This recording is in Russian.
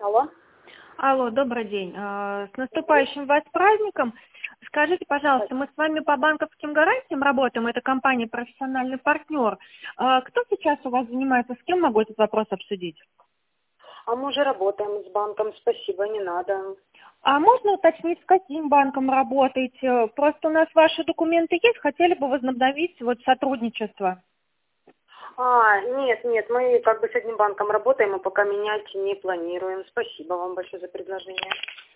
Алло. Алло, добрый день. С наступающим вас праздником. Скажите, пожалуйста, мы с вами по банковским гарантиям работаем, это компания «Профессиональный партнер». Кто сейчас у вас занимается, с кем могу этот вопрос обсудить? А мы уже работаем с банком, спасибо, не надо. А можно уточнить, с каким банком работаете? Просто у нас ваши документы есть, хотели бы возобновить сотрудничество. Нет, мы как бы с одним банком работаем, и пока менять не планируем. Спасибо вам большое за предложение.